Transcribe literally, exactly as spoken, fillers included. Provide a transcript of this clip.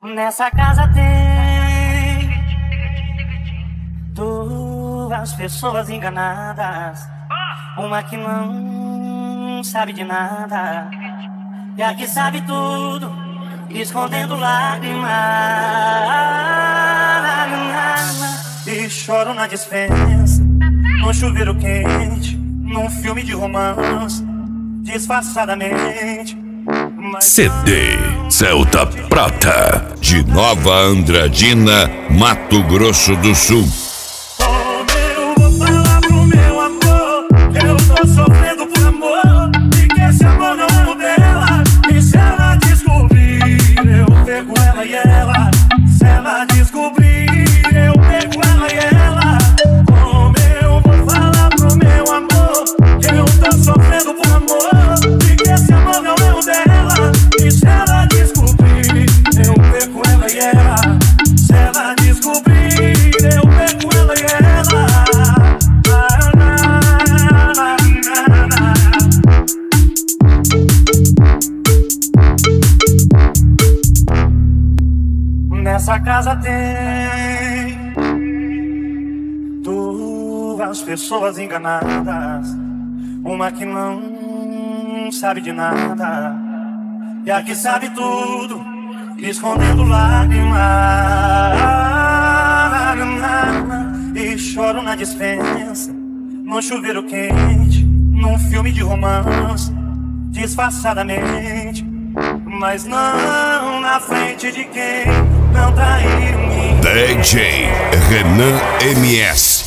Nessa casa tem duas pessoas enganadas, uma que não sabe de nada e a que sabe tudo, escondendo lágrimas. E choro na despensa, no chuveiro quente, num filme de romance, disfarçadamente. C D Celta Prata, de Nova Andradina, Mato Grosso do Sul. Como eu vou falar pro meu amor que eu tô sofrendo por amor e que esse amor não é o dela? E se ela descobrir, eu pego ela e ela. Se ela descobrir, eu pego ela e ela. Como eu vou falar pro meu amor que eu tô sofrendo por amor e que esse amor não é o dela? E se ela descobrir, eu pego ela e ela. Se ela descobrir, eu pego ela e ela. Na, na, na, na, na. Nessa casa tem duas pessoas enganadas, uma que não sabe de nada e a que sabe tudo, escondendo lágrimas. E choro na despensa, no chuveiro quente, num filme de romance, disfarçadamente, mas não na frente de quem não traiu-me. D J Renan M S